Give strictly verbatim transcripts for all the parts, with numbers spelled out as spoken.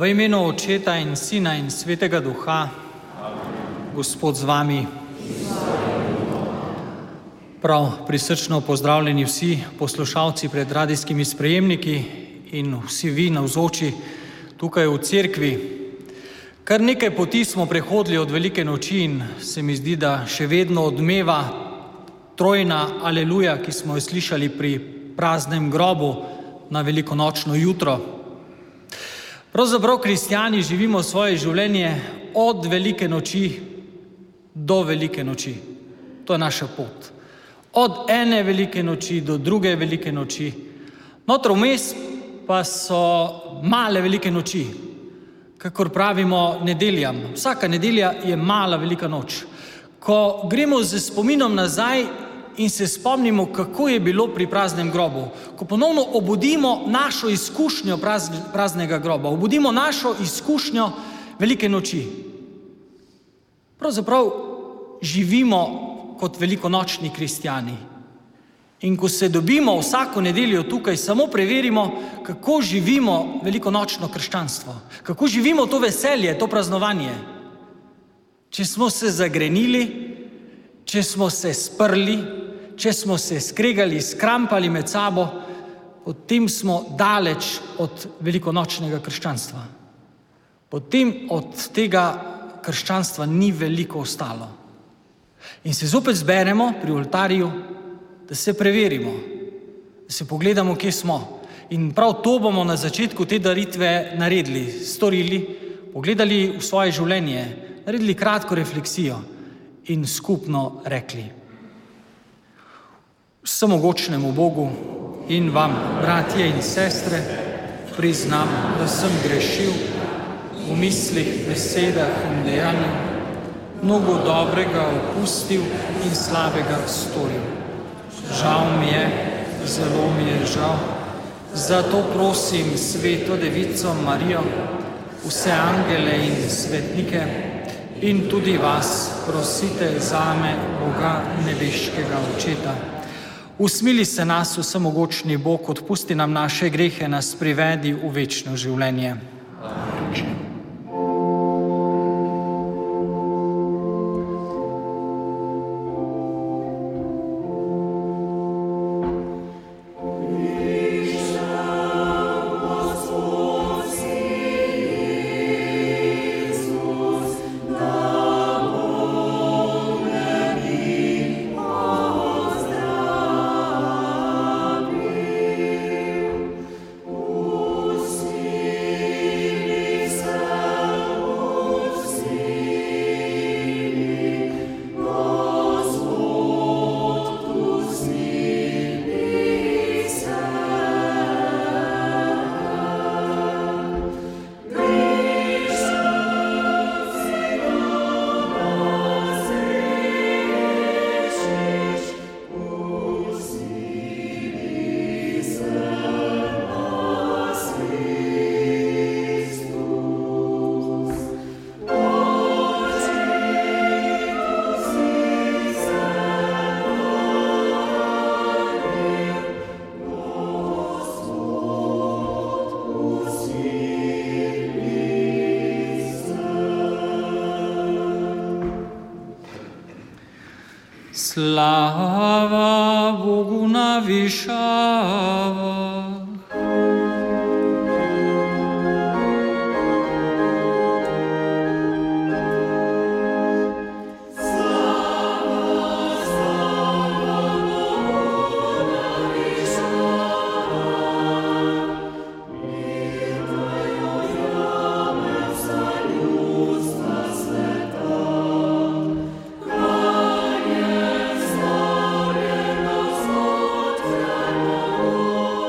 V imenu Očeta in Sina in Svetega Duha, Gospod z vami. Prav prisrčno pozdravljeni vsi poslušalci pred radijskimi sprejemniki in vsi vi navzoči tukaj v cerkvi. Kar nekaj poti smo prehodili od velike noči in se mi zdi, da še vedno odmeva trojna aleluja, ki smo jo slišali pri praznem grobu na velikonočno jutro. Pravzaprav kristjani živimo svoje življenje od velike noči do velike noči. To je naša pot. Od ene velike noči do druge velike noči. Notro vmes pa so male velike noči, kakor pravimo nedeljam. Vsaka nedelja je mala velika noč. Ko gremo z spominom nazaj in se spomnimo, kako je bilo pri praznem grobu, ko ponovno obudimo našo izkušnjo praz, praznega groba, obudimo našo izkušnjo velike noči. Pravzaprav živimo kot velikonočni kristjani. In ko se dobimo vsako nedeljo tukaj, samo preverimo, kako živimo velikonočno krščanstvo, kako živimo to veselje, to praznovanje. Če smo se zagrenili, če smo se sprli, če smo se skregali, skrampali med sabo, potem smo daleč od velikonočnega krščanstva. Potem od tega krščanstva ni veliko ostalo. In se zopet zberemo pri oltarju, da se preverimo, da se pogledamo, kje smo. In prav to bomo na začetku te daritve naredili, storili, pogledali v svoje življenje, naredili kratko refleksijo in skupno rekli: Vsemogočnemu Bogu in vam, bratje in sestre, priznam, da sem grešil v mislih, besedah in dejanju, mnogo dobrega opustil in slabega storil. Žal mi je, zelo mi je žal, zato prosim Sveto Devico Marijo, vse angele in svetnike in tudi vas prosite zame, Boga nebeškega Očeta. Usmili se nas, vsemogočni Bog, odpusti nam naše grehe, nas privedi v večno življenje. Slava Bogu na višavah. Oh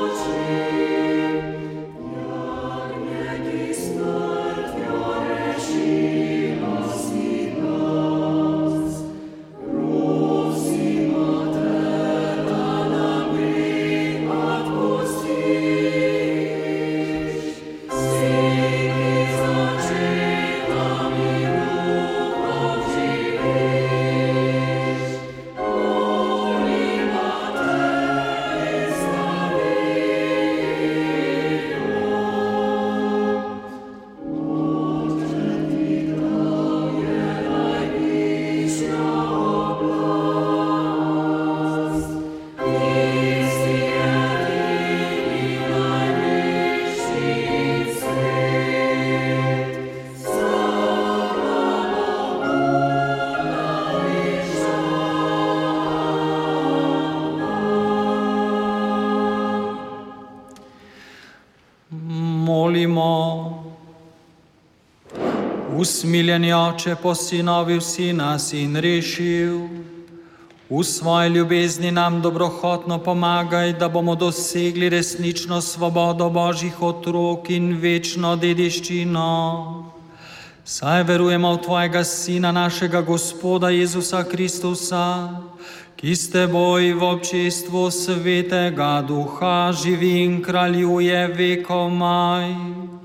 Molimo. Usmiljeni Oče, posinovil si nas in rešil. V svoji ljubezni nam dobrohotno pomagaj, da bomo dosegli resnično svobodo Božjih otrok in večno dediščino. Saj verujemo v Tvojega Sina, našega Gospoda Jezusa Kristusa, ki s Teboj v občestvu Svetega Duha živi in kraljuje vekomaj.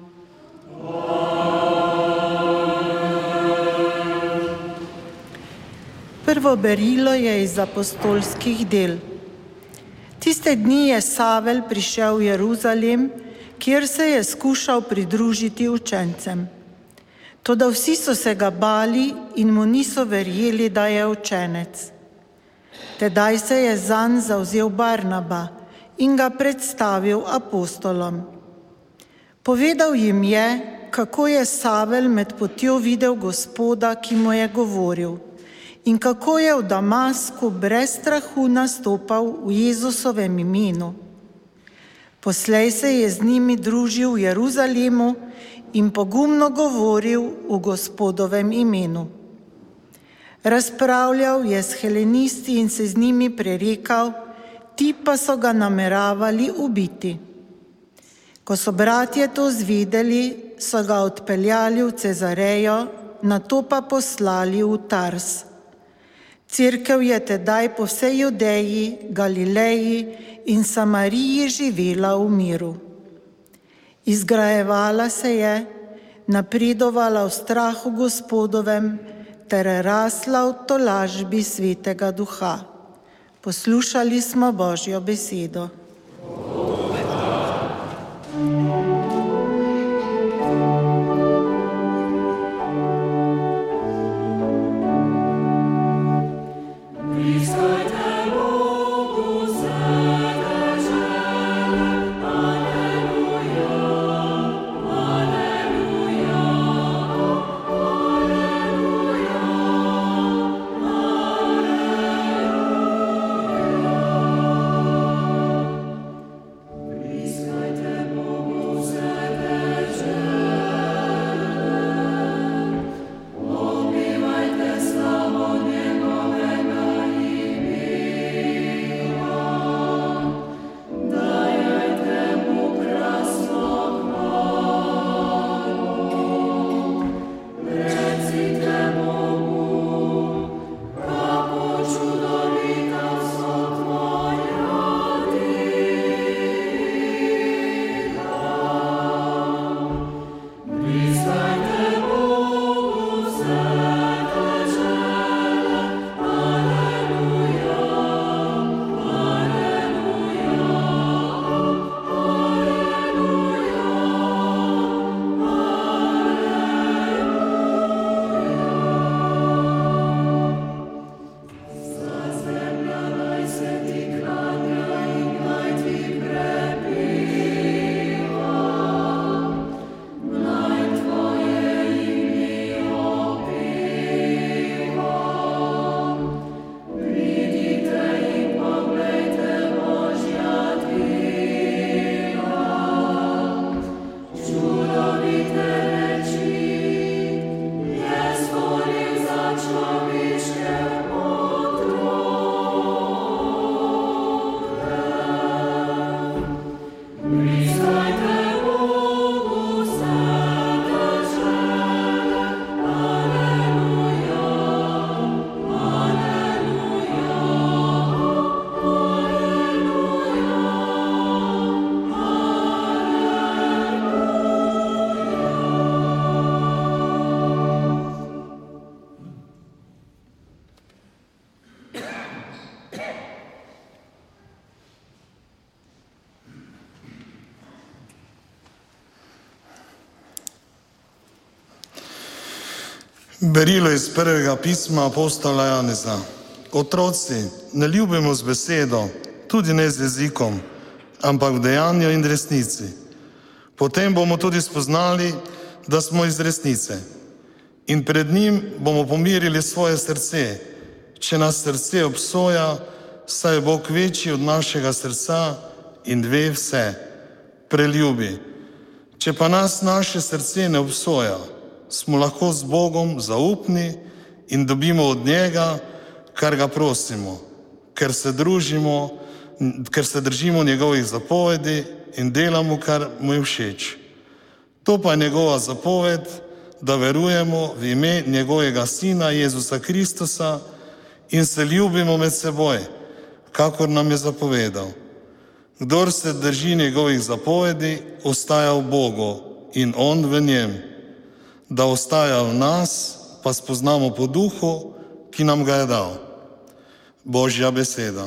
Prvo berilo je iz apostolskih del. Tiste dni je Savel prišel v Jeruzalem, kjer se je skušal pridružiti učencem. Toda vsi so se ga bali in mu niso verjeli, da je učenec. Tedaj se je zanj zavzel Barnaba in ga predstavil apostolom. Povedal jim je, kako je Savel med potjo videl Gospoda, ki mu je govoril, in kako je v Damasku brez strahu nastopal v Jezusovem imenu. Poslej se je z njimi družil v Jeruzalemu in pogumno govoril v Gospodovem imenu. Razpravljal je s helenisti in se z njimi prerekal, ti pa so ga nameravali ubiti. Ko so bratje to zvedeli, so ga odpeljali v Cezarejo, nato pa poslali v Tars. Cerkev je tedaj po vsej Judeji, Galileji in Samariji živela v miru. Izgrajevala se je, napredovala v strahu Gospodovem ter rasla v tolažbi Svetega Duha. Poslušali smo Božjo besedo. Berilo iz prvega pisma apostola Janeza. Otroci, ne ljubimo z besedo, tudi ne z jezikom, ampak v dejanju in resnici. Potem bomo tudi spoznali, da smo iz resnice. In pred njim bomo pomirili svoje srce, če nas srce obsoja, saj je Bog večji od našega srca in ve vse. Preljubi. Če pa nas naše srce ne obsoja, smo lahko z Bogom zaupni in dobimo od njega, kar ga prosimo, ker se družimo, ker se držimo njegovih zapovedi in delamo, kar mu je všeč. To pa je njegova zapoved, da verujemo v ime njegovega Sina Jezusa Kristusa in se ljubimo med seboj, kakor nam je zapovedal. Kdor se drži njegovih zapovedi, ostaja v Bogu in on v njem. Da ostaja v nas, pa spoznamo po duhu, ki nam ga je dal. Božja beseda.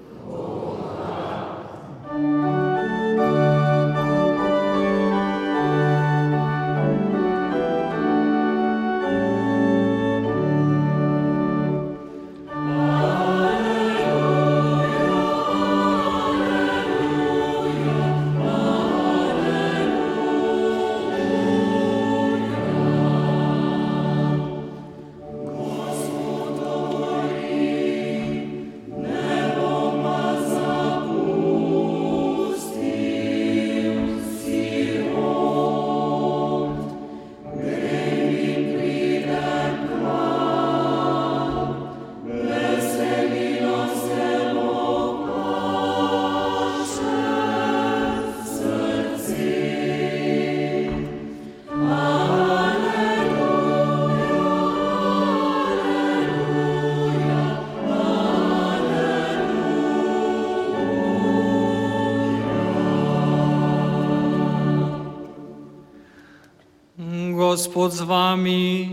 Gospod z vami.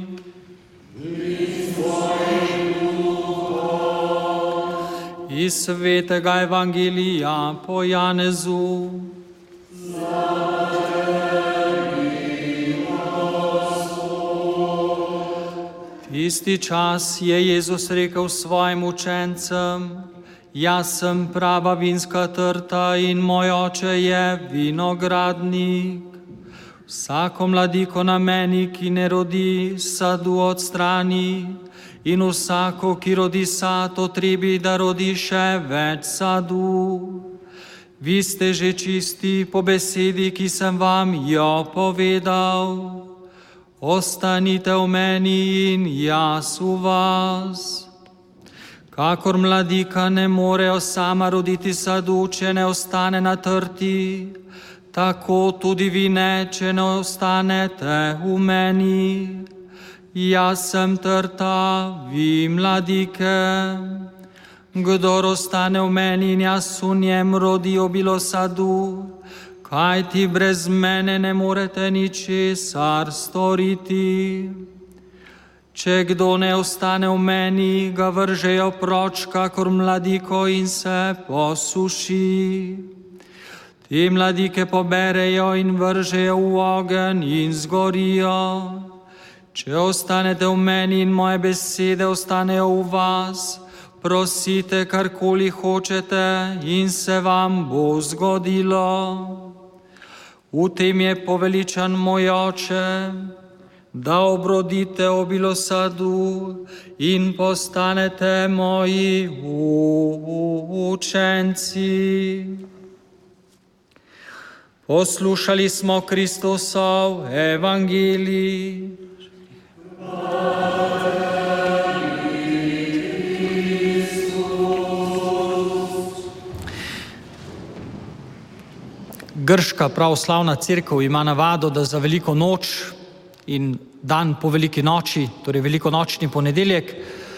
Iz svetega evangelija po Janezu. Tisti čas je Jezus rekel svojim učencem: Jaz sem prava vinska trta in moj oče je vinogradnik. Vsako mladiko na meni, ki ne rodi, sadu odstrani, in vsako, ki rodi sad, otrebi, da rodi še več sadu. Vi ste že čisti po besedi, ki sem vam jo povedal. Ostanite v meni in jaz v vas. Kakor mladika ne morejo sama roditi sadu, če ne ostane na trti, tako tudi vi ne, če ne ostanete v meni. Jaz sem trta, vi mladike. Kdor ostane v meni in jaz v njem, rodi obilo sadu, kajti brez mene ne morete ničesar storiti. Če kdo ne ostane v meni, ga vržejo proč, kakor mladiko, in se posuši. Te mladike poberejo in vržejo v ogenj in zgorijo. Če ostanete v meni in moje besede ostanejo v vas, prosite karkoli hočete in se vam bo zgodilo. V tem je poveličan moj oče, da obrodite obilo sadu in postanete moji učenci. Poslušali smo Kristusov evangelij. Grška pravoslavna cerkev ima navado, da za veliko noč in dan po veliki noči, torej velikonočni ponedeljek,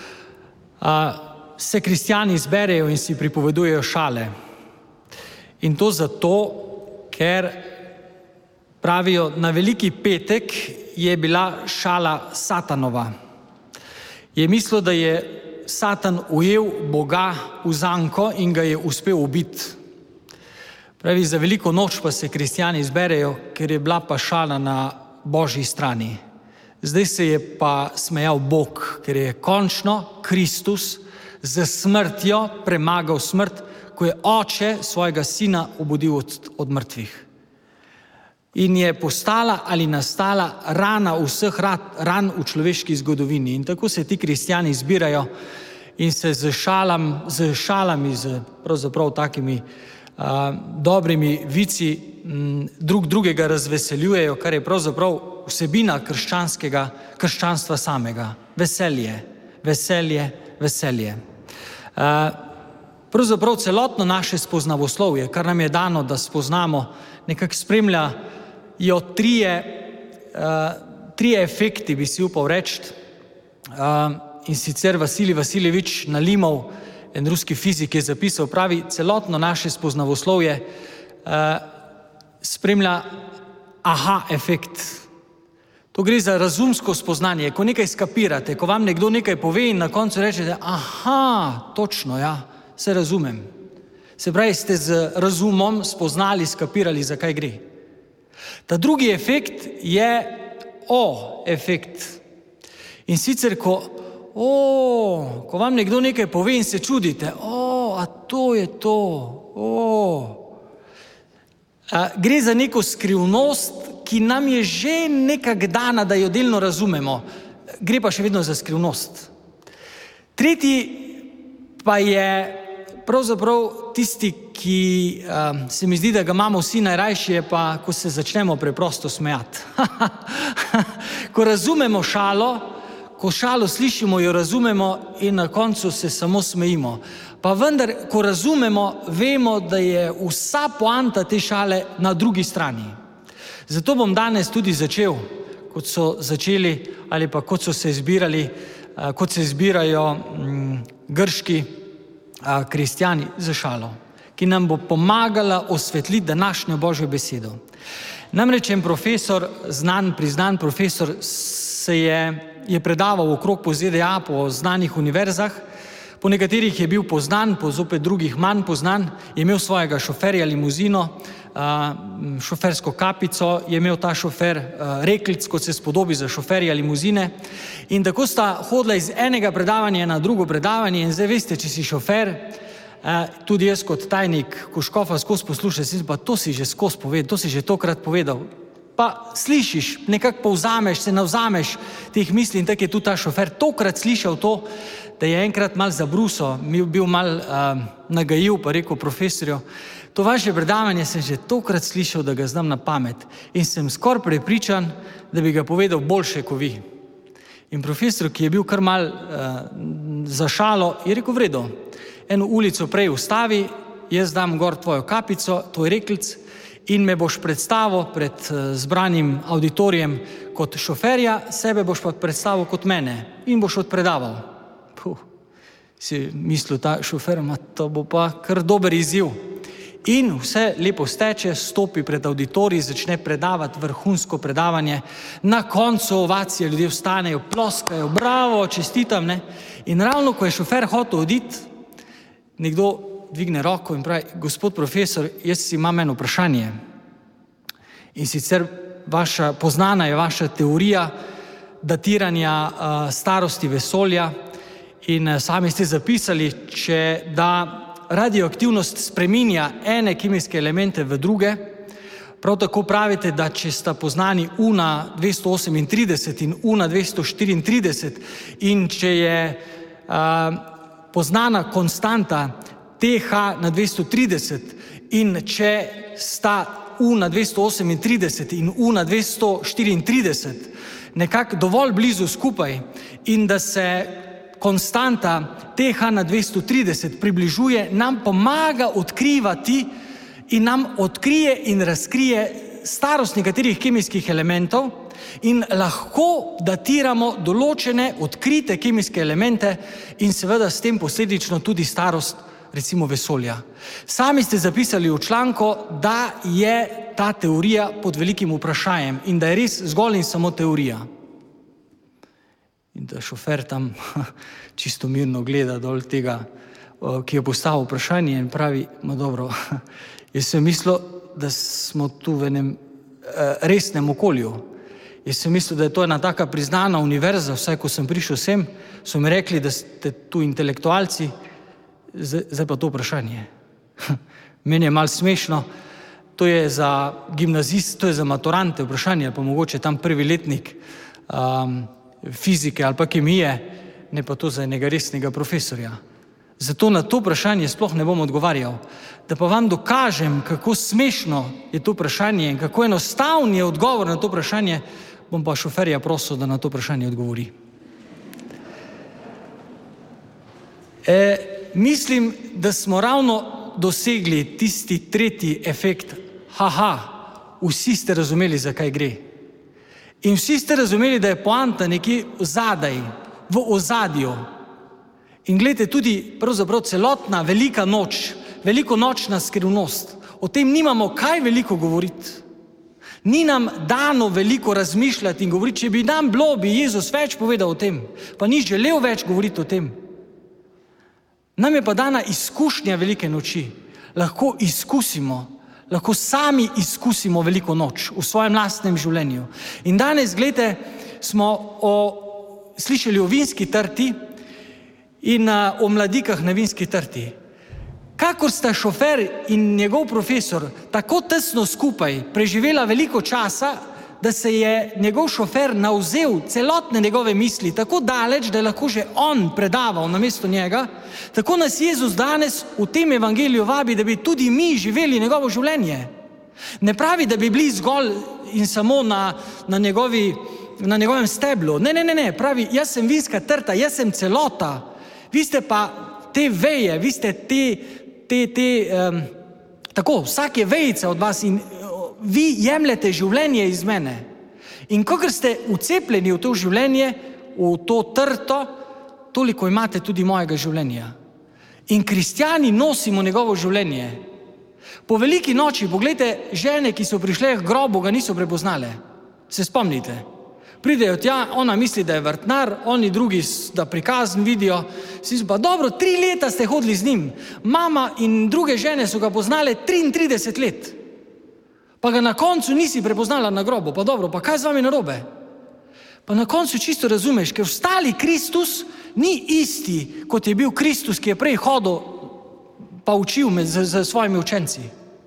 se kristjani zberejo in si pripovedujejo šale. In to zato, ker pravijo, na veliki petek je bila šala Satanova. Je mislil, da je Satan ujel Boga v zanko in ga je uspel ubiti. Pravi, za veliko noč pa se kristjani zberejo, ker je bila pa šala na Božji strani. Zdaj se je pa smejal Bog, ker je končno Kristus z smrtjo premagal smrt, ko je oče svojega sina obudil od, od mrtvih. In je postala ali nastala rana vseh ran v človeški zgodovini. In tako se ti kristjani zbirajo in se z šalam, z šalami, z pravzaprav takimi uh, dobrimi vici m, drug drugega razveseljujejo, kar je pravzaprav vsebina krščanskega, krščanstva samega. Veselje, veselje, veselje. Uh, Pravzaprav celotno naše spoznavoslovje, kar nam je dano, da spoznamo, nekako spremljajo trije, uh, trije efekti, bi si upal reči. Uh, in sicer Vasilij Vasiljevič Nalimov, en ruski fizik, je zapisal, pravi, celotno naše spoznavoslovje uh, spremlja aha efekt. To gre za razumsko spoznanje, ko nekaj skapirate, ko vam nekdo nekaj pove in na koncu rečete, aha, točno, ja, se razumem. Se pravi, ste z razumom spoznali, skapirali, za kaj gre. Ta drugi efekt je o efekt. In sicer, ko, o, ko vam nekdo nekaj pove in se čudite, o, a to je to, o. A, gre za neko skrivnost, ki nam je že nekak dana, da jo delno razumemo. Gre pa še vedno za skrivnost. Tretji pa je pravzaprav tisti, ki um, se mi zdi, da ga imamo vsi najrajši, je pa, ko se začnemo preprosto smejati. Ko razumemo šalo, ko šalo slišimo, jo razumemo in na koncu se samo smejimo. Pa vendar, ko razumemo, vemo, da je vsa poanta te šale na drugi strani. Zato bom danes tudi začel, kot so začeli ali pa kot so se izbirali, uh, kot se izbirajo um, grški kristjani za šalo, ki nam bo pomagala osvetliti današnjo Božjo besedo. Namreč en profesor, znan, priznan profesor, se je, je predaval okrog po Z D A, po znanih univerzah, po nekaterih je bil poznan, po zopet drugih manj poznan, je imel svojega šoferja limuzino, šofersko kapico, je imel ta šofer reklic, kot se spodobi za šoferja limuzine, in tako sta hodila iz enega predavanja na drugo predavanje in zdaj veste, če si šofer, tudi jaz kot tajnik, ko škofa skozi poslušaš, pa to si že skozi povedal, to si že tokrat povedal, pa slišiš, nekako povzameš, se navzameš teh misli in tako je tudi ta šofer tokrat slišal to, da je enkrat mal zabruso, bil mal uh, nagajiv, pa rekel profesorju, to vaše predavanje sem že tokrat slišal, da ga znam na pamet in sem skoraj prepričan, da bi ga povedal boljše kot vi. In profesor, ki je bil kar mal uh, za šalo, je rekel, v redu, eno ulico prej ustavi, jaz dam gor tvojo kapico, tvoj reklic in me boš predstavil pred uh, zbranim auditorijem kot šoferja, sebe boš pa predstavil kot mene in boš odpredaval. Puh, si mislil ta šofer, ma to bo pa kar dober izziv. In vse lepo steče, stopi pred auditorij, začne predavati vrhunsko predavanje, na koncu ovacije, ljudje vstanejo, ploskajo, bravo, čestitam, ne. In ravno, ko je šofer hotel oditi, nekdo dvigne roko in pravi, gospod profesor, jaz si imam eno vprašanje. In sicer vaša, poznana je vaša teorija datiranja uh, starosti vesolja in uh, sami ste zapisali, če da radioaktivnost spreminja ene kemijske elemente v druge. Prav tako pravite, da če sta poznani U N A dvesto osemintrideset in U N A dvesto štiriintrideset in če je uh, poznana konstanta T H na dvesto trideset in če sta U N A dvesto osemintrideset in U N A dvesto štiriintrideset nekako dovolj blizu skupaj in da se konstanta T H na dvesto trideset približuje, nam pomaga odkrivati in nam odkrije in razkrije starost nekaterih kemijskih elementov in lahko datiramo določene odkrite kemijske elemente in seveda s tem posledično tudi starost recimo vesolja. Sami ste zapisali v članku, da je ta teorija pod velikim vprašanjem in da je res zgolj in samo teorija. In da šofer tam čisto mirno gleda dol tega, ki je postavil vprašanje in pravi, ma dobro, jaz sem mislil, da smo tu v enem resnem okolju. Jaz sem mislil, da je to ena taka priznana univerza, vsaj ko sem prišel sem, so mi rekli, da ste tu intelektualci, zdaj pa to vprašanje. Meni je malo smešno, to je za gimnazist, to je za maturante vprašanje, pa mogoče tam prvi letnik um, fizike ali pa kemije, ne pa to za enega resnega profesorja. Zato na to vprašanje sploh ne bom odgovarjal. Da pa vam dokažem, kako smešno je to vprašanje in kako enostaven je odgovor na to vprašanje, bom pa šoferja prosil, da na to vprašanje odgovori. E, mislim, da smo ravno dosegli tisti tretji efekt. Haha, vsi ste razumeli, za kaj gre. In vsi ste razumeli, da je poanta nekje zadaj, v ozadju. In gledajte, tudi pravzaprav celotna velika noč, velikonočna skrivnost, o tem nimamo kaj veliko govoriti. Ni nam dano veliko razmišljati in govoriti, če bi nam bilo, bi Jezus več povedal o tem, pa ni želel več govoriti o tem. Nam je pa dana izkušnja velike noči. Lahko izkusimo, lahko sami izkusimo veliko noč v svojem lastnem življenju. In danes, gledajte, smo o, slišali o vinski trti in a, o mladikah na vinski trti. Kakor sta šofer in njegov profesor tako tesno skupaj preživela veliko časa, da se je njegov šofer navzel celotne njegove misli tako daleč, da je lahko že on predaval namesto njega, tako nas Jezus danes v tem evangeliju vabi, da bi tudi mi živeli njegovo življenje. Ne pravi, da bi bili zgolj in samo na, na, njegovi, na njegovem steblu. Ne, ne, ne, ne, pravi, jaz sem vinska trta, jaz sem celota. Vi ste pa te veje, vi ste te, te, te um, tako, vsak je vejica od vas in vi jemljete življenje iz mene. In kakor ste vcepljeni v to življenje, v to trto, toliko imate tudi mojega življenja. In kristjani nosimo njegovo življenje. Po veliki noči, pogledajte, žene, ki so prišle k grobu, ga niso prepoznale. Se spomnite? Pridejo tja, ona misli, da je vrtnar, oni drugi, da prikazn vidijo. Si pa dobro, tri leta ste hodili z njim. Mama in druge žene so ga poznale triintrideset let. Pa ga na koncu nisi prepoznala na grobu. Pa dobro, pa kaj z vami narobe? Pa na koncu čisto razumeš, ker vstali Kristus ni isti, kot je bil Kristus, ki je prej hodil pa učil med z, z svojimi učenci.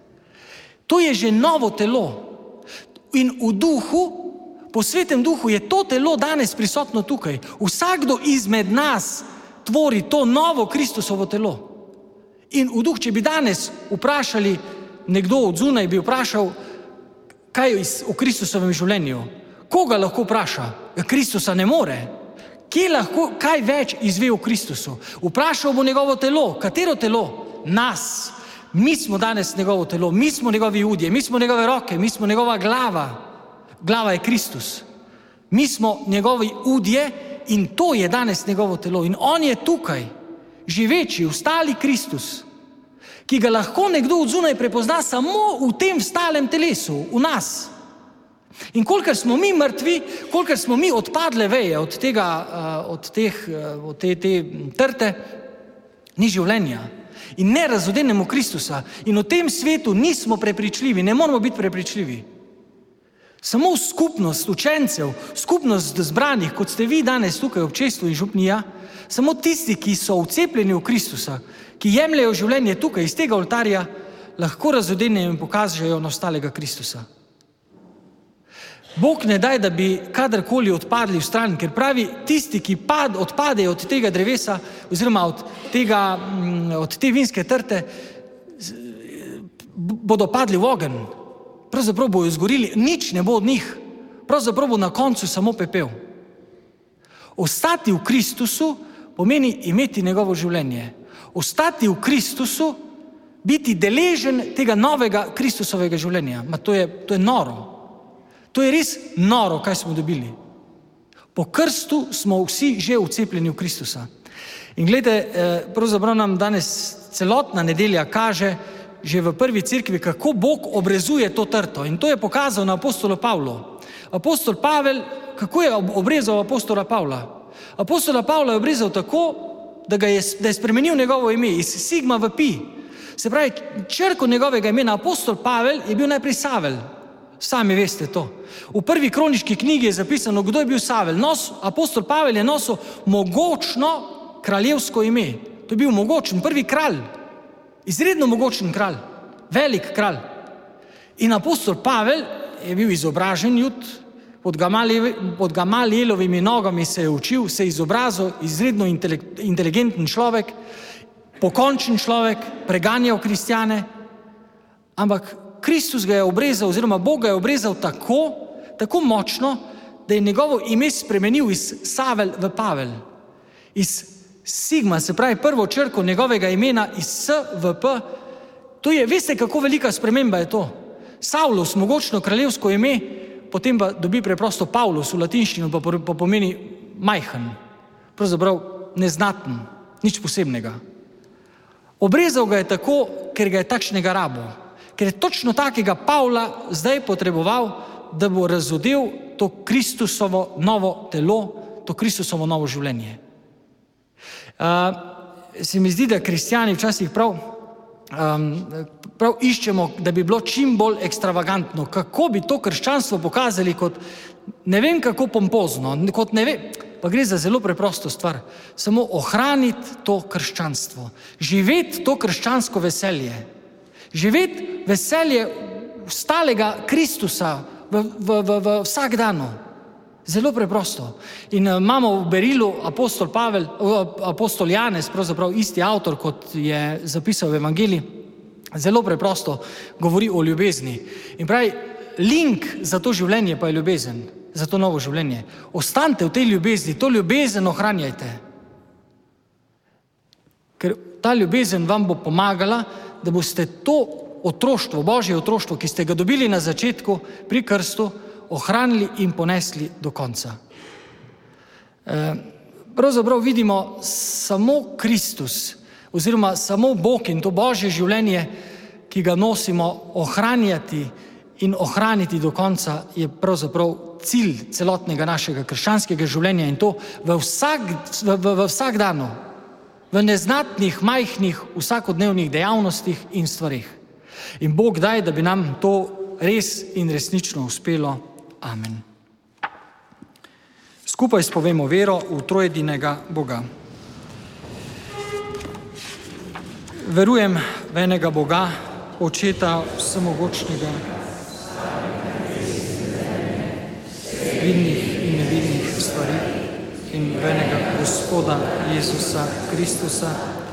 To je že novo telo. In v duhu, po svetem duhu, je to telo danes prisotno tukaj. Vsakdo izmed nas tvori to novo Kristusovo telo. In v duh, če bi danes vprašali, nekdo od zunaj bi vprašal, kaj je v Kristusovem življenju. Koga lahko vpraša? Ja, Kristusa ne more. Kje lahko, kaj več izve o Kristusu? Vprašal bo njegovo telo. Katero telo? Nas. Mi smo danes njegovo telo, mi smo njegovi udje, mi smo njegove roke, mi smo njegova glava. Glava je Kristus. Mi smo njegovi udje in to je danes njegovo telo. In on je tukaj, živeči, vstali Kristus, ki ga lahko nekdo od zunaj prepozna samo v tem vstalem telesu, v nas. In kolikor smo mi mrtvi, kolikor smo mi odpadle veje od tega, od teh, od te, te trte, ni življenja. In ne razodenemo Kristusa. In v tem svetu nismo prepričljivi, ne moramo biti prepričljivi. Samo skupnost učencev, skupnost zbranih, kot ste vi danes tukaj v občestvu in župnija, samo tisti, ki so vcepljeni v Kristusa, ki jemljajo življenje tukaj iz tega oltarja, lahko razodenejo in pokažejo na ostalega Kristusa. Bog ne daj, da bi kadarkoli odpadli v stran, ker pravi, tisti, ki pad, odpadejo od tega drevesa, oziroma od, tega, od te vinske trte, bodo padli v ogenj. Pravzaprav bojo zgorili, nič ne bo od njih. Pravzaprav bo na koncu samo pepel. Ostati v Kristusu pomeni imeti njegovo življenje. Ostati v Kristusu, biti deležen tega novega Kristusovega življenja. Ma to je, to je noro. To je res noro, kaj smo dobili. Po krstu smo vsi že vcepljeni v Kristusa. In gledajte, pravzaprav nam danes celotna nedelja kaže že v prvi cerkvi, kako Bog obrezuje to trto. In to je pokazal na apostolu Pavlu. Apostol Pavel, kako je obrezal apostola Pavla? Apostola Pavla je obrezal tako, da, ga je, da je spremenil njegovo ime iz Sigma v Pi. Se pravi, črko njegovega imena apostol Pavel je bil najprej Savel. Sami veste to. V prvi kroniški knjigi je zapisano, kdo je bil Savel. Nos, apostol Pavel je nosil mogočno kraljevsko ime. To je bil mogočen, prvi kralj. Izredno mogočen kralj. Velik kralj. In apostol Pavel je bil izobražen jud, pod, pod Gamalielovimi nogami se je učil, se je izobrazil, izredno inteligenten človek. pokončen človek, preganjal kristjane, ampak Kristus ga je obrezal, oziroma Bog ga je obrezal tako, tako močno, da je njegovo ime spremenil iz Savel v Pavel. Iz Sigma, se pravi prvo črko njegovega imena, iz S v P. To je, veste, kako velika sprememba je to? Saulus, mogočno kraljevsko ime, potem pa dobi preprosto Pavlus v latinščino, pa, pa pomeni majhen, pravzaprav neznaten, nič posebnega. Obrezal ga je tako, ker ga je takšnega rabo, ker je točno takega Pavla zdaj potreboval, da bo razodel to Kristusovo novo telo, to Kristusovo novo življenje. Uh, se mi zdi, da kristjani včasih prav, um, prav iščemo, da bi bilo čim bolj ekstravagantno, kako bi to krščanstvo pokazali kot ne vem kako pompozno, kot ne vem, pa gre za zelo preprosto stvar, samo ohraniti to krščanstvo, živeti to krščansko veselje, živeti veselje stalega Kristusa v, v, v, v vsak danu. Zelo preprosto. In uh, imamo v berilu apostol Pavel, uh, apostol Janez, pravzaprav isti avtor, kot je zapisal v evangeliji, zelo preprosto govori o ljubezni. In pravi, link za to življenje pa je ljubezen, za to novo življenje. Ostanite v tej ljubezni, to ljubezen ohranjajte. Ker ta ljubezen vam bo pomagala, da boste to otroštvo, Božje otroštvo, ki ste ga dobili na začetku pri krstu, ohranili in ponesli do konca. E, pravzaprav vidimo samo Kristus, oziroma samo Bog in to Božje življenje, ki ga nosimo, ohranjati in ohraniti do konca, je pravzaprav cilj celotnega našega krščanskega življenja in to v vsak, v, v, v vsak danu, v neznatnih, majhnih, vsakodnevnih dejavnostih in stvarih. In Bog daj, da bi nam to res in resnično uspelo. Amen. Skupaj spovemo vero v trojedinega Boga. Verujem v enega Boga, Očeta vsemogočnega, vidnih in nevidnih stvari, in v enega Gospoda Jezusa Kristusa,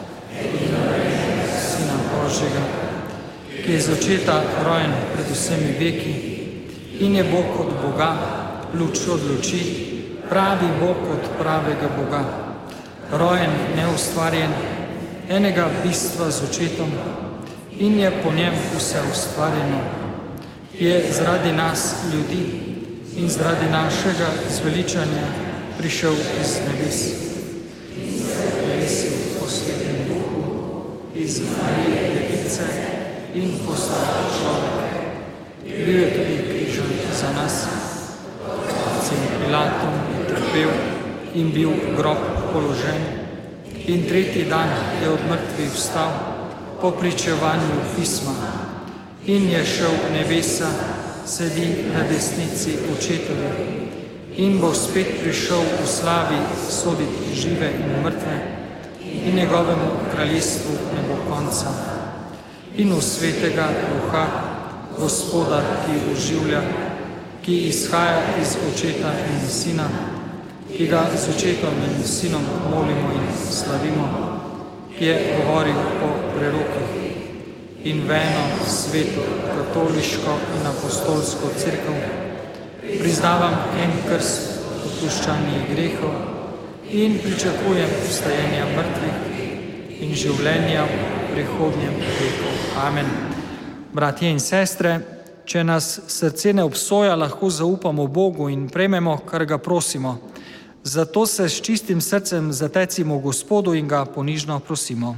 Sina Božjega, ki je z očeta rojen pred vsemi veki in je Bog od Boga, luč od luči, pravi Bog od pravega Boga, rojen, neustvarjen, enega bistva z očetom in je po njem vse ustvarjeno. Je zaradi nas ljudi in zaradi našega zveličanja prišel iz nebes. Zavesil po svetem duhu iz Marije Device in postal človek. Bil je tudi križan za nas. Cim Pilatom je trpel in bil v grob položen. In tretji dan je od mrtvih vstal po pričevanju pisma in je šel v nebesa, sedi na desnici očetovi in bo spet prišel v slavi soditi žive in mrtve in njegovemu kraljestvu ne bo konca. In v svetega duha, Gospoda, ki oživlja, ki izhaja iz očeta in sina, ki ga z očetom in sinom molimo in slavimo, ki je govoril po prerokih in v eno sveto, katoliško in apostolsko cerkev, priznavam en krst odpuščanja grehov in pričakujem vstajenja mrtvih in življenja v prihodnjem veku. Amen. Bratje in sestre, če nas srce ne obsoja, lahko zaupamo Bogu in prejmemo, kar ga prosimo. Zato se s čistim srcem zatecimo Gospodu in ga ponižno prosimo.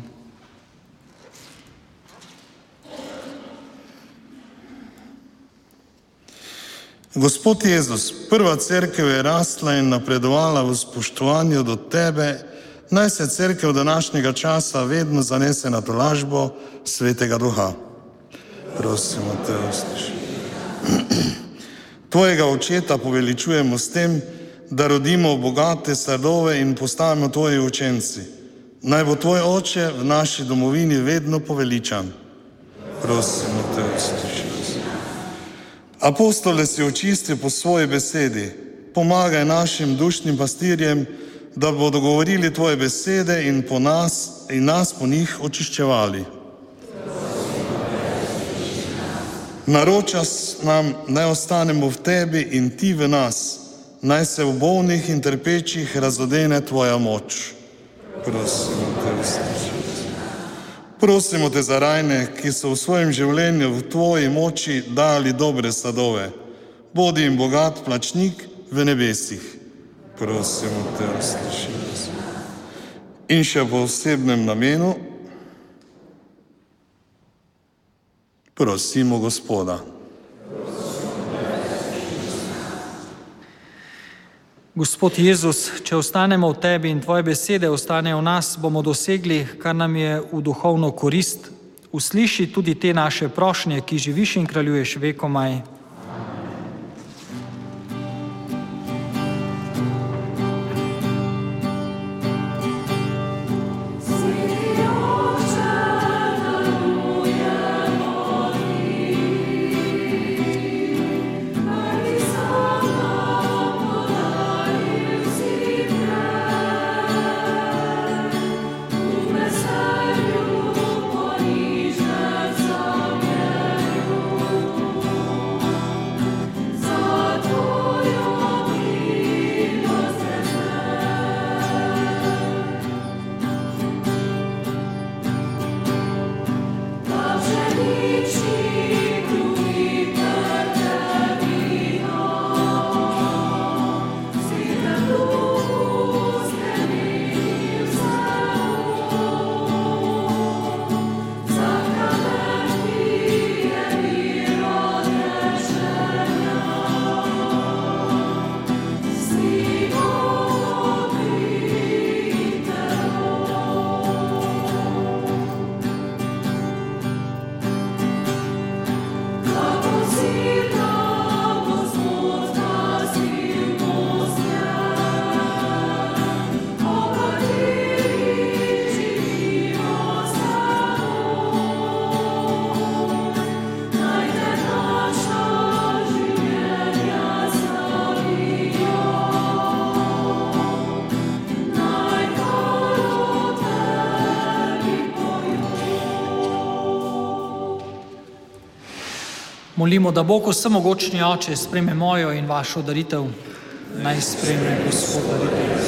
Gospod Jezus, prva cerkev je rasla in napredovala v spoštovanju do Tebe, naj se cerkev današnjega časa vedno zanese na tolažbo Svetega Duha. Prosimo Te, usliši. Tvojega očeta poveličujemo s tem, da rodimo bogate sadove in postanemo Tvoji učenci. Naj bo Tvoj oče v naši domovini vedno poveličan. Prosimo Te, usliši. Apostole si očisti po svoji besedi, pomagaj našim dušnim pastirjem, da bodo govorili tvoje besede in, po nas, in nas po njih očiščevali. Naroča nam, naj ostanemo v tebi in ti v nas, naj se v bolnih in trpečih razodene tvoja moč. Prosimo te, usliši. Prosimo te za rajne, ki so v svojem življenju v tvoji moči dali dobre sadove. Bodi jim bogat plačnik v nebesih. Prosimo te, usliši. In še po osebnem namenu prosimo Gospoda. Gospod Jezus, če ostanemo v tebi in tvoje besede ostanejo v nas, bomo dosegli, kar nam je v duhovno korist. Usliši tudi te naše prošnje, ki živiš in kraljuješ vekomaj. Molimo, da Bog vsemogočni Oče sprejme mojo in vašo daritev. Naj sprejme Gospod daritev.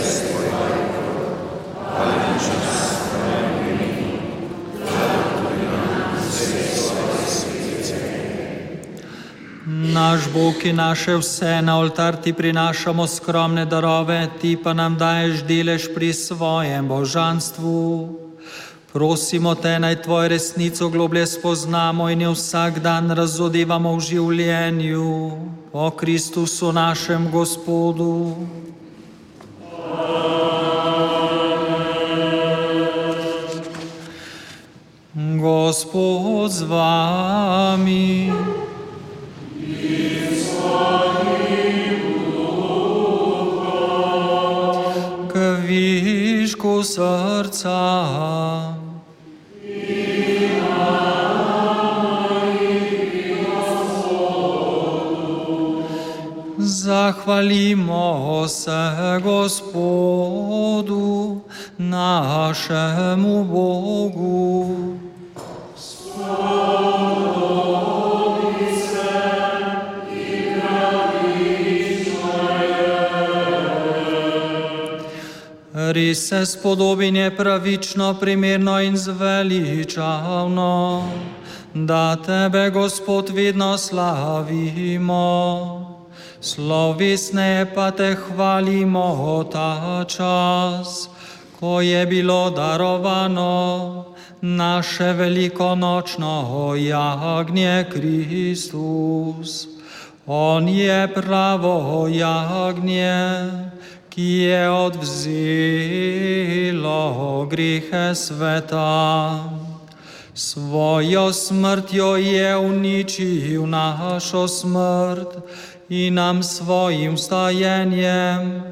Naš Bog in naše vse, na oltar ti prinašamo skromne darove, ti pa nam daješ delež pri svojem božanstvu. Prosimo te, naj tvojo resnico globlje spoznamo in jo vsak dan razodevamo v življenju. Po Kristusu našem Gospodu. Gospod z vami. K višku srca. Zahvalimo se Gospodu, našemu Bogu. Res se spodobin je pravično, primerno in zveličavno, da tebe, Gospod, vedno slavimo. Slovesneje pa te hvalimo ta čas, ko je bilo darovano naše velikonočno jagnje Kristus. On je pravo jagnje, ki je odvzelo grehe sveta. Svojo smrtjo je uničil našo smrt in nam svojim vstajenjem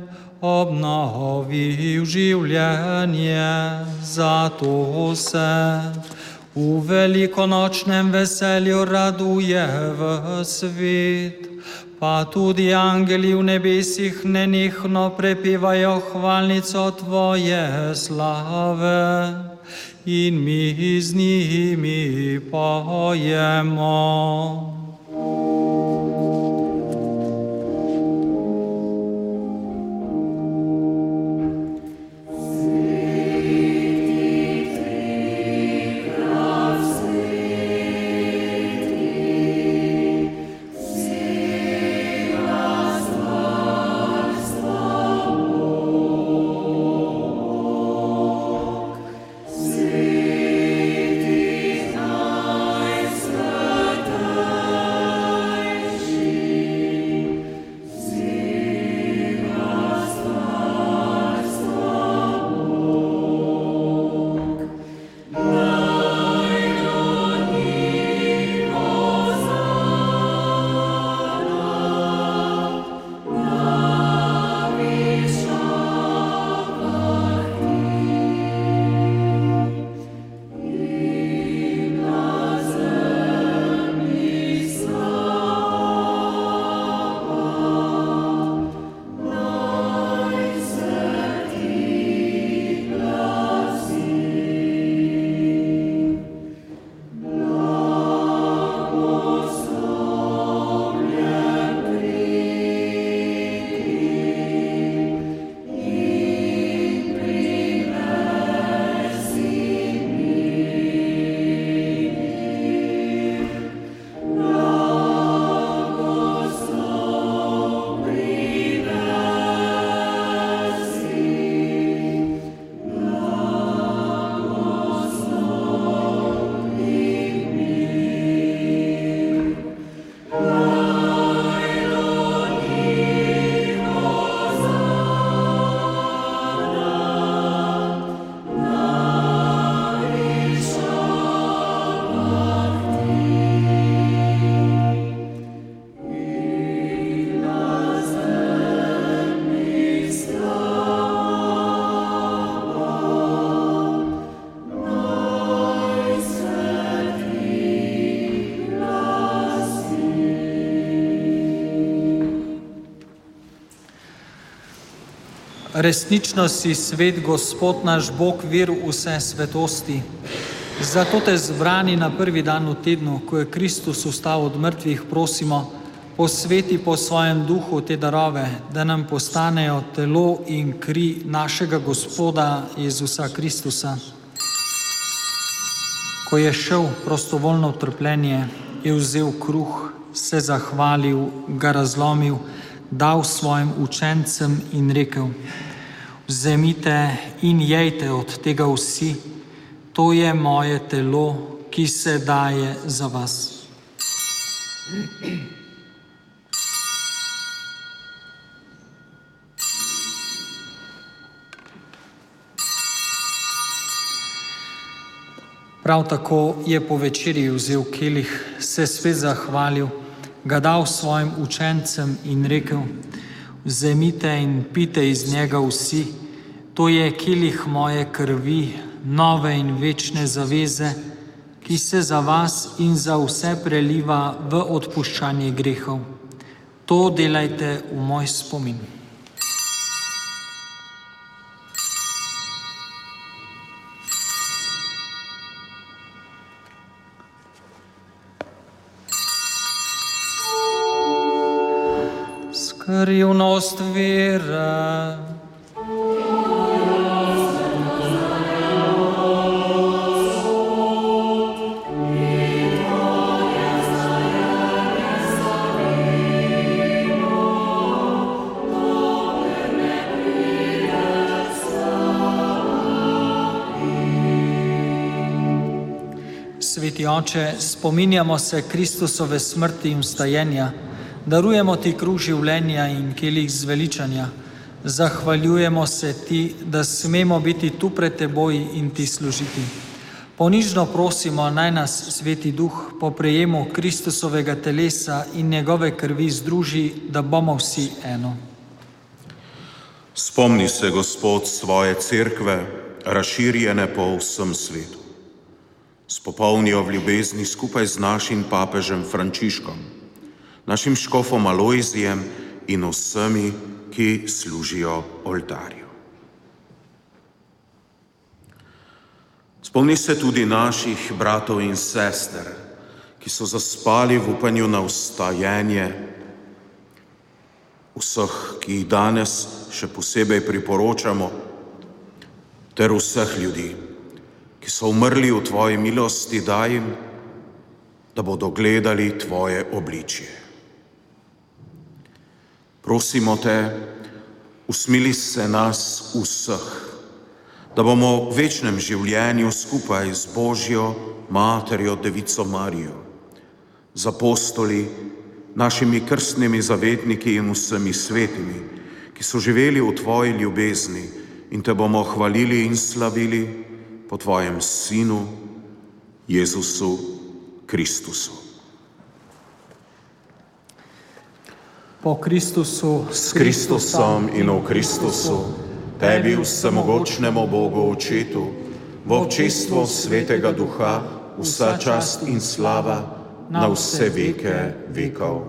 obnovil življenje. Zato se V velikonočnem veselju raduje v svet, pa tudi angeli v nebesih nenehno prepevajo hvalnico tvoje slave in mi z njimi pojemo. Resnično si svet, Gospod naš Bog, vir vse svetosti. Zato te zbrani na prvi dan v tednu, ko je Kristus vstal od mrtvih, prosimo, posveti po svojem duhu te darove, da nam postanejo telo in kri našega Gospoda Jezusa Kristusa. Ko je šel prostovoljno v trpljenje, je vzel kruh, se zahvalil, ga razlomil, dal svojim učencem in rekel: vzemite in jejte od tega vsi, to je moje telo, ki se daje za vas. Prav tako je po večerji vzel kelih, se spet zahvalil, ga dal svojim učencem in rekel: vzemite in pite iz njega vsi, to je kelih moje krvi, nove in večne zaveze, ki se za vas in za vse preliva v odpuščanje grehov. To delajte v moj spomin. Skrivnost vere. Sveti Oče, spominjamo se Kristusove smrti in vstajenja, darujemo ti kruh življenja in kelih zveličanja. Zahvaljujemo se ti, da smemo biti tu pred teboj in ti služiti. Ponižno prosimo, naj nas Sveti Duh po prejemu Kristusovega telesa in njegove krvi združi, da bomo vsi eno. Spomni se, Gospod, svoje cerkve, razširjene po vsem svetu. spopolnijo v ljubezni skupaj z našim papežem Frančiškom, našim škofom Alojzijem in vsemi, ki služijo oltarju. Spomni se tudi naših bratov in sester, ki so zaspali v upanju na vstajenje, vseh, ki jih danes še posebej priporočamo, ter vseh ljudi, ki so umrli v tvoji milosti, daj jim, da bodo gledali tvoje obličje. Prosimo te, usmili se nas vseh, da bomo v večnem življenju skupaj z Božjo Materjo, Devico Marijo, z apostoli, našimi krstnimi zavetniki in vsemi svetimi, ki so živeli v tvoji ljubezni in te bomo hvalili in slavili po tvojem Sinu, Jezusu Kristusu. Po Kristusu, S Kristusom in v Kristusu, tebi vsemogočnemu Bogu Očetu, v občestvu Svetega Duha, vsa čast in slava na vse veke vekov.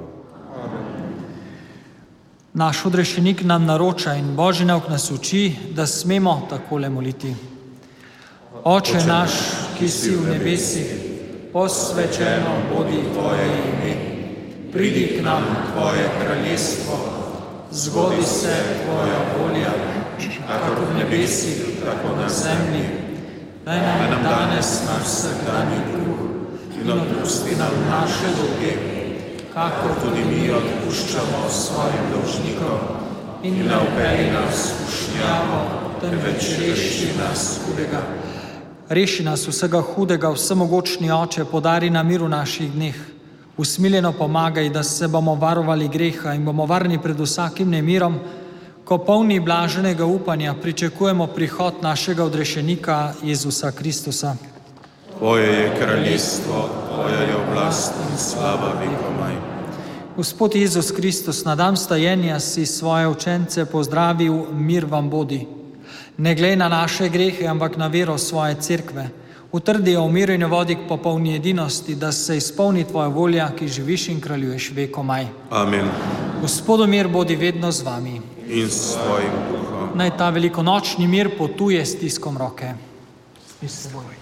Naš odrešenik nam naroča in Božji nauk nas uči, da smemo takole moliti. Oče naš, ki si v nebesih, posvečeno bodi tvoje ime, pridi k nam tvoje kraljestvo, zgodi se tvoja volja, tako v nebesih, tako na zemlji. Daj nam danes naš vsakdanji kruh in odpusti nam naše dolge, kakor tudi mi odpuščamo svojim dolžnikom, in ne vpelji nas v skušnjavo, temveč reši nas hudega. Reši nas vsega hudega, vsemogočni Oče, podari nam mir v naših dneh. Usmiljeno pomagaj, da se bomo varovali greha in bomo varni pred vsakim nemirom, ko polni blaženega upanja pričakujemo prihod našega odrešenika Jezusa Kristusa. Tvoje je kraljestvo, tvoja je oblast in slava vekomaj. Gospod Jezus Kristus, na dan vstajenja si svoje učence pozdravil, mir vam bodi. Ne glej na naše grehe, ampak na vero svoje cerkve. Utrdi jo v miru in vodi k popolni edinosti, da se izpolni tvoja volja, ki živiš in kraljuješ vekomaj. Amen. Gospodu mir bodi vedno z vami. In s tvojim duhom. Naj ta velikonočni mir potuje s stiskom roke. S seboj.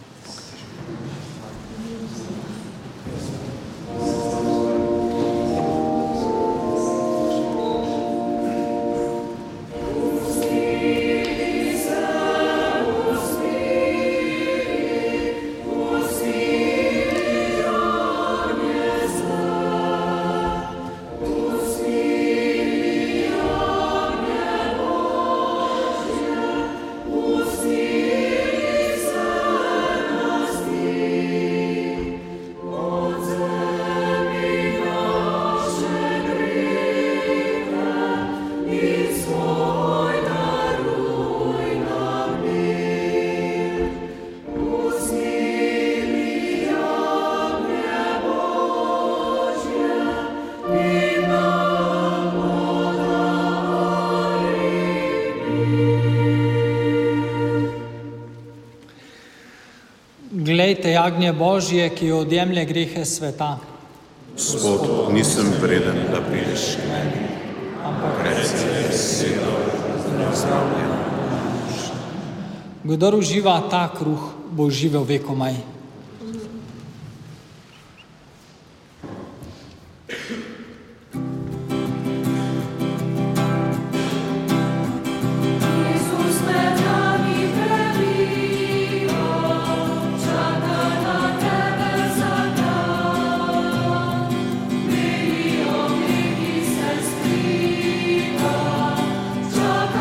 Glejte, jagnje Božje, ki odjemlje grehe sveta. Gospod, nisem vreden, da prideš k meni, ampak reci besedo, da me zdravlja. Kdor uživa ta kruh, bo živel vekomaj.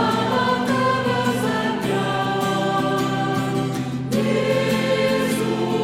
Jezus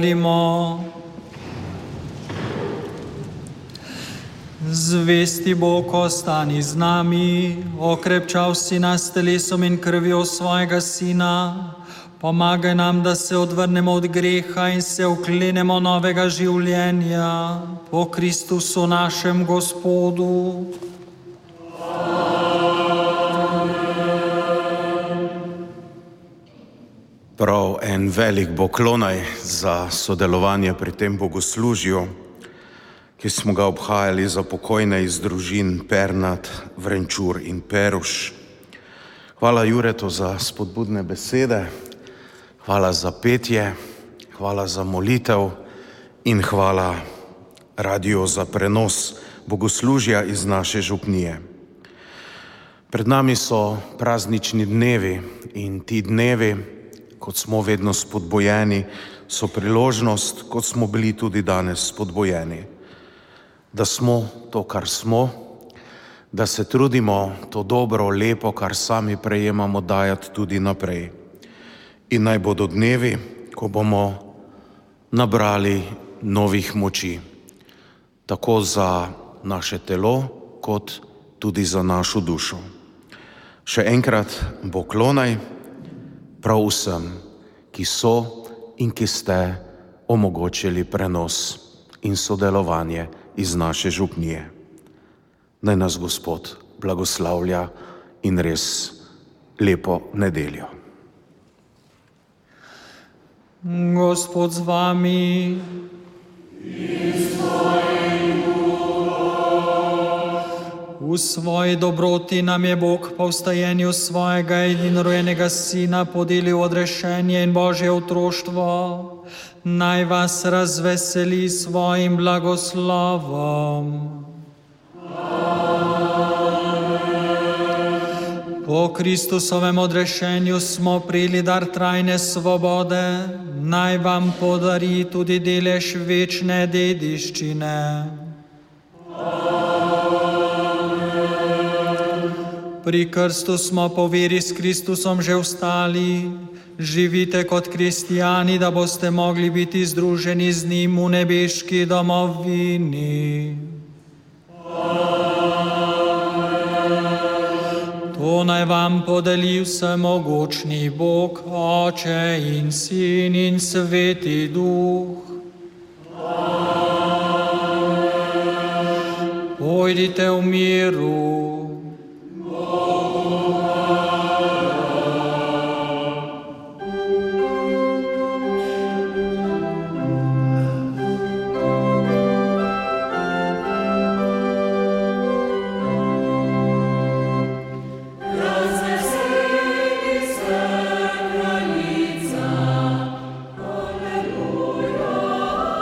Molimo. Zvesti Bog, ostani z nami, okrepčal si nas telesom in krvjo svojega Sina. Pomagaj nam, da se odvrnemo od greha in se oklenemo novega življenja po Kristusu našem Gospodu. Prav en velik poklonaj za sodelovanje pri tem bogoslužju, ki smo ga obhajali za pokojne iz družin Pernat, Vrenčur in Peruš. Hvala Juretu za spodbudne besede, hvala za petje, hvala za molitev in hvala radio za prenos bogoslužja iz naše župnije. Pred nami so praznični dnevi in ti dnevi, kot smo vedno spodbojeni, so priložnost, kot smo bili tudi danes spodbojeni, da smo to, kar smo, da se trudimo to dobro, lepo, kar sami prejemamo, dajati tudi naprej. In naj bodo dnevi, ko bomo nabrali novih moči, tako za naše telo, kot tudi za našo dušo. Še enkrat poklonaj prav vsem, ki so in ki ste omogočili prenos in sodelovanje iz naše župnije. Naj nas Gospod blagoslavlja in res lepo nedeljo. Gospod z vami. V svoji dobroti nam je Bog po vstajenju svojega edinorojenega Sina podelil odrešenje in Božje otroštvo. Naj vas razveseli svojim blagoslovom. Po Kristusovem odrešenju smo prejeli dar trajne svobode, naj vam podari tudi delež večne dediščine. Pri krstu smo po veri s Kristusom že vstali, živite kot kristijani, da boste mogli biti združeni z njim v nebeški domovini. To naj vam podeli vsemogočni Bog, Oče in Sin in Sveti Duh. Pojdite v miru.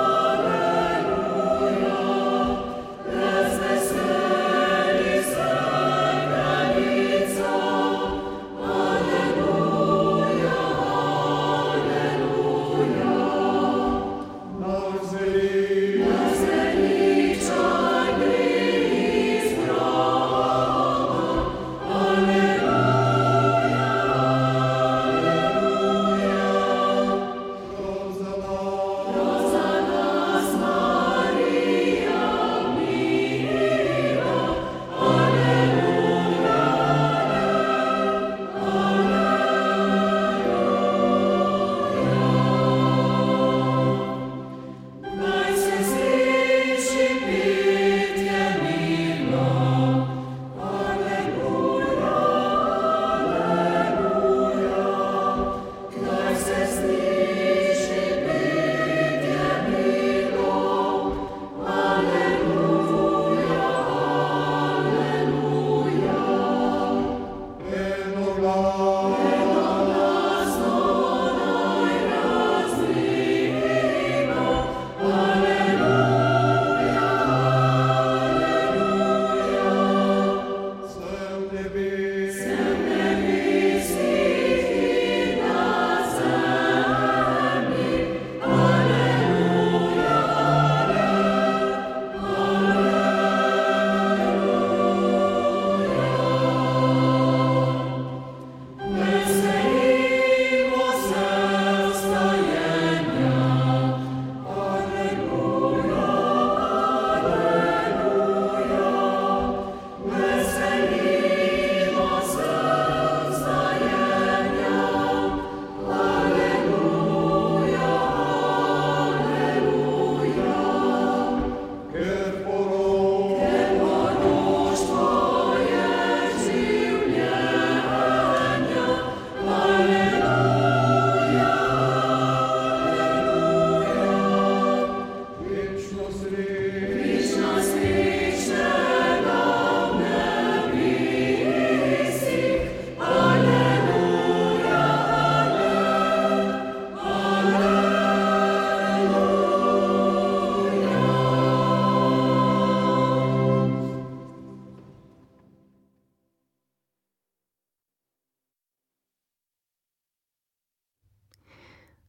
Razveseli se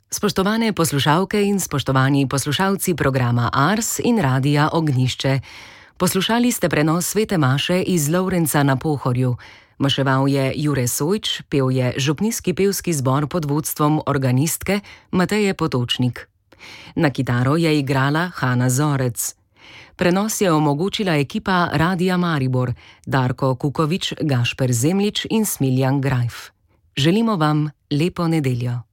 Spoštovane poslušalke in spoštovani poslušalci programa Ars in Radia Ognjišče. Poslušali ste prenos svete maše iz Lovrenca na Pohorju. Maševal je Jure Sojč, pel je župnijski pevski zbor pod vodstvom organistke Mateje Potočnik. Na kitaro je igrala Hana Zorec. Prenos je omogočila ekipa Radia Maribor, Darko Kukovič, Gašper Zemljič in Smiljan Grajf. Želimo vam lepo nedeljo.